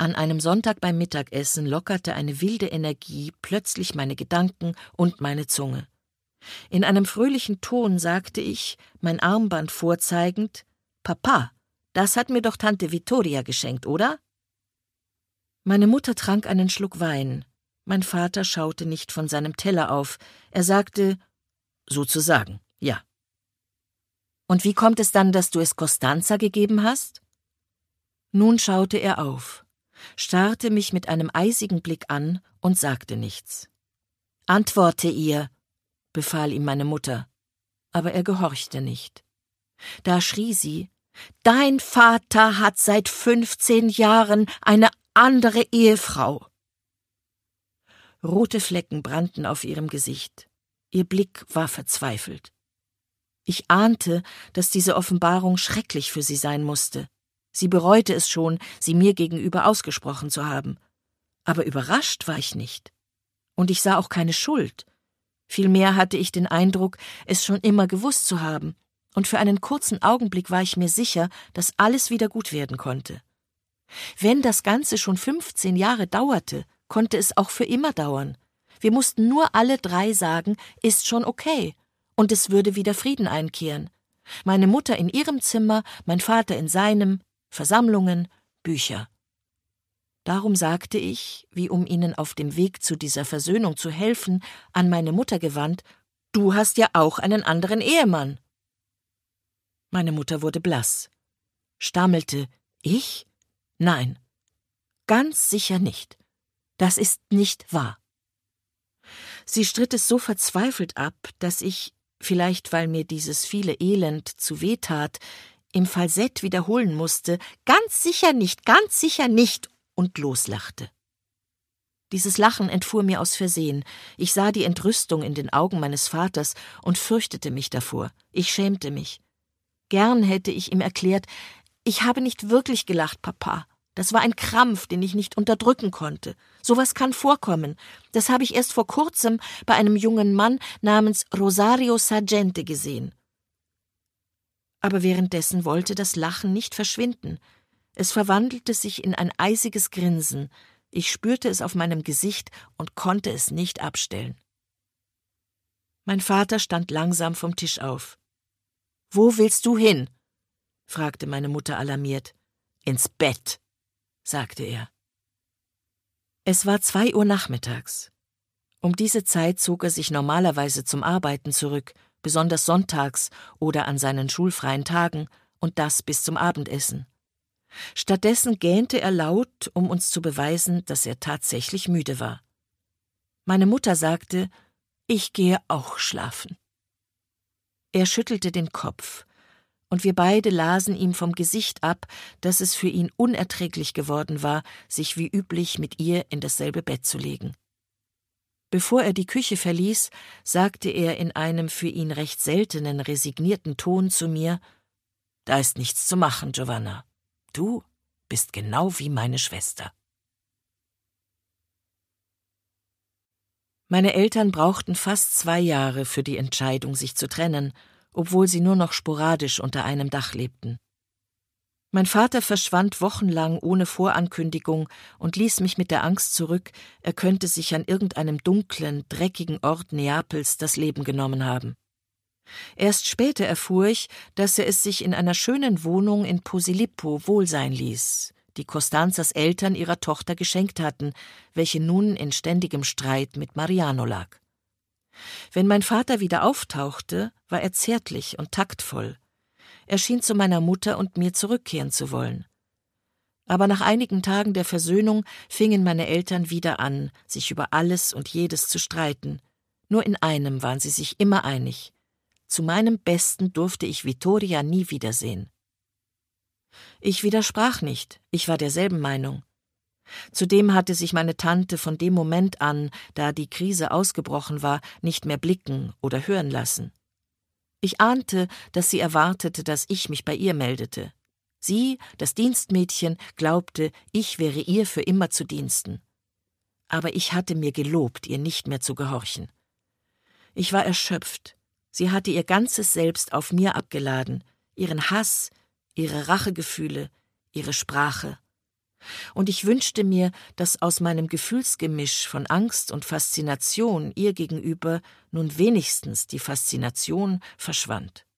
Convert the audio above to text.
An einem Sonntag beim Mittagessen lockerte eine wilde Energie plötzlich meine Gedanken und meine Zunge. In einem fröhlichen Ton sagte ich, mein Armband vorzeigend: »Papa, das hat mir doch Tante Vittoria geschenkt, oder?« Meine Mutter trank einen Schluck Wein. Mein Vater schaute nicht von seinem Teller auf. Er sagte: »Sozusagen, ja.« »Und wie kommt es dann, dass du es Costanza gegeben hast?« Nun schaute er auf, starrte mich mit einem eisigen Blick an und sagte nichts. »Antworte ihr«, befahl ihm meine Mutter, aber er gehorchte nicht. Da schrie sie: »Dein Vater hat seit 15 Jahren eine andere Ehefrau.« Rote Flecken brannten auf ihrem Gesicht. Ihr Blick war verzweifelt. Ich ahnte, dass diese Offenbarung schrecklich für sie sein musste. Sie bereute es schon, sie mir gegenüber ausgesprochen zu haben. Aber überrascht war ich nicht. Und ich sah auch keine Schuld. Vielmehr hatte ich den Eindruck, es schon immer gewusst zu haben. Und für einen kurzen Augenblick war ich mir sicher, dass alles wieder gut werden konnte. Wenn das Ganze schon 15 Jahre dauerte, konnte es auch für immer dauern. Wir mussten nur alle 3 sagen, ist schon okay. Und es würde wieder Frieden einkehren. Meine Mutter in ihrem Zimmer, mein Vater in seinem, Versammlungen, Bücher. Darum sagte ich, wie um ihnen auf dem Weg zu dieser Versöhnung zu helfen, an meine Mutter gewandt: »Du hast ja auch einen anderen Ehemann.« Meine Mutter wurde blass, stammelte: »Ich? Nein, ganz sicher nicht. Das ist nicht wahr.« Sie stritt es so verzweifelt ab, dass ich, vielleicht weil mir dieses viele Elend zu weh tat, im Falsett wiederholen musste: »Ganz sicher nicht, und loslachte. Dieses Lachen entfuhr mir aus Versehen. Ich sah die Entrüstung in den Augen meines Vaters und fürchtete mich davor. Ich schämte mich. Gern hätte ich ihm erklärt: »Ich habe nicht wirklich gelacht, Papa. Das war ein Krampf, den ich nicht unterdrücken konnte. Sowas kann vorkommen. Das habe ich erst vor kurzem bei einem jungen Mann namens Rosario Sargente gesehen.« Aber währenddessen wollte das Lachen nicht verschwinden. Es verwandelte sich in ein eisiges Grinsen. Ich spürte es auf meinem Gesicht und konnte es nicht abstellen. Mein Vater stand langsam vom Tisch auf. »Wo willst du hin?« fragte meine Mutter alarmiert. »Ins Bett«, sagte er. Es war 2 Uhr nachmittags. Um diese Zeit zog er sich normalerweise zum Arbeiten zurück, besonders sonntags oder an seinen schulfreien Tagen, und das bis zum Abendessen. Stattdessen gähnte er laut, um uns zu beweisen, dass er tatsächlich müde war. Meine Mutter sagte: »Ich gehe auch schlafen.« Er schüttelte den Kopf, und wir beide lasen ihm vom Gesicht ab, dass es für ihn unerträglich geworden war, sich wie üblich mit ihr in dasselbe Bett zu legen. Bevor er die Küche verließ, sagte er in einem für ihn recht seltenen, resignierten Ton zu mir: »Da ist nichts zu machen, Giovanna. Du bist genau wie meine Schwester.« Meine Eltern brauchten fast 2 Jahre für die Entscheidung, sich zu trennen, obwohl sie nur noch sporadisch unter einem Dach lebten. Mein Vater verschwand wochenlang ohne Vorankündigung und ließ mich mit der Angst zurück, er könnte sich an irgendeinem dunklen, dreckigen Ort Neapels das Leben genommen haben. Erst später erfuhr ich, dass er es sich in einer schönen Wohnung in Posilippo wohl sein ließ, die Costanzas Eltern ihrer Tochter geschenkt hatten, welche nun in ständigem Streit mit Mariano lag. Wenn mein Vater wieder auftauchte, war er zärtlich und taktvoll. Er schien zu meiner Mutter und mir zurückkehren zu wollen. Aber nach einigen Tagen der Versöhnung fingen meine Eltern wieder an, sich über alles und jedes zu streiten. Nur in einem waren sie sich immer einig: Zu meinem Besten durfte ich Vittoria nie wiedersehen. Ich widersprach nicht, ich war derselben Meinung. Zudem hatte sich meine Tante von dem Moment an, da die Krise ausgebrochen war, nicht mehr blicken oder hören lassen. Ich ahnte, dass sie erwartete, dass ich mich bei ihr meldete. Sie, das Dienstmädchen, glaubte, ich wäre ihr für immer zu Diensten. Aber ich hatte mir gelobt, ihr nicht mehr zu gehorchen. Ich war erschöpft. Sie hatte ihr ganzes Selbst auf mir abgeladen, ihren Hass, ihre Rachegefühle, ihre Sprache. Und ich wünschte mir, dass aus meinem Gefühlsgemisch von Angst und Faszination ihr gegenüber nun wenigstens die Faszination verschwand.